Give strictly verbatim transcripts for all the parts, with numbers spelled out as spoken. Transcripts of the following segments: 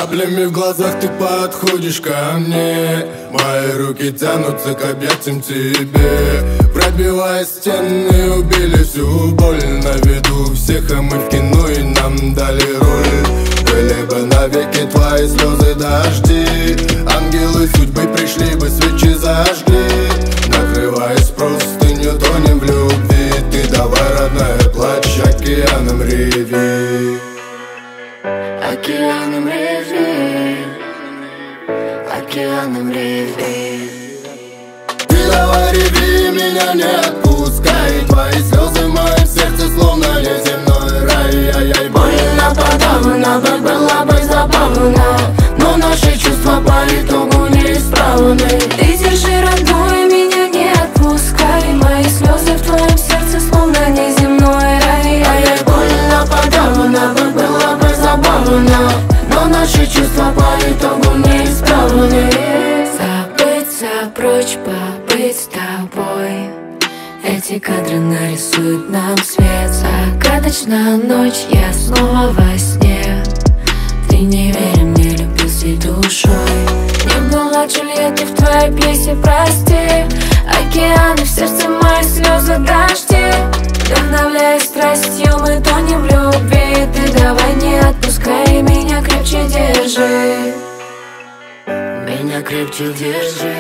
каплями в глазах ты подходишь ко мне. Мои руки тянутся к объятиям тебе. Пробивая стены, убили всю боль. На виду всех, а мы в кино, и нам дали роль. Были бы навеки твои слезы дожди. Ангелы судьбы пришли бы, свечи зажгли. Накрываясь простынью, тонем в любви. Ты давай, родная, плачь, океаном реви. Океаном реви, океаном реви. Ты давай реви, меня не отпускай. Твои слезы в моем сердце словно неземной рай. Ай-яй, больно подавно, бы была бы забавно, но наши чувства по итогу неисправны. Ты держи, родной, меня не отпускай. Мои слезы в твоем сердце словно неземной рай. Ай-яй, больно подавно, бы была бы забавно, но наши чувства по итогу неисправны. Забыться прочь, побыть с тобой. Эти кадры нарисуют нам свет. Загадочная ночь, я снова во сне. Ты не верь мне, любил всей душой. Не была Джульетты в твоей пьесе, прости. Океаны в сердце, мои слезы дожди. Вдохновляясь страстью, мы тонем в любви. Ты давай не отпускай, меня крепче держи. Меня крепче держи.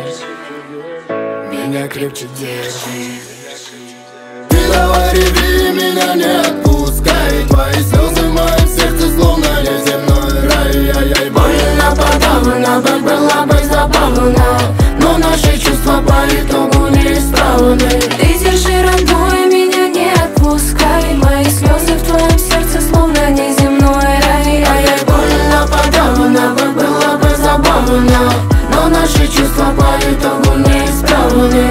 Меня крепче держи. Ты давай реви, меня не отпускай. Твои слезы в моем сердце словно неземной рай. Ай-яй, больно подавно, бы была бы забавно, но наши чувства по итогу неисправны. Ты держи, родной, меня не отпускай. Мои слезы в твоем сердце словно неземной рай. Ай-яй, больно подавно, бы была бы забавно, но наши чувства по итогу неисправны.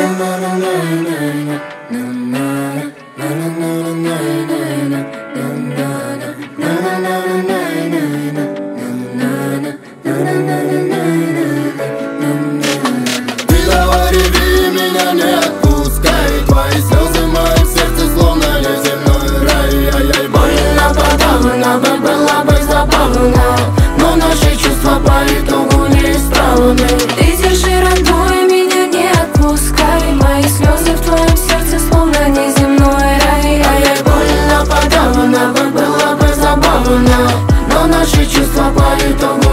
Ты давай реви, меня не отпускай. Твои слезы в моем сердце словно неземной рай. Ай-яй, больно подавно, бы была бы забавно, но наши чувства по итогу неисправны. Ты держи, родной, меня не отпускай. Мои слезы в твоем сердце словно неземной рай. Ай-яй, больно подавно, бы была бы забавно, но наши чувства по итогу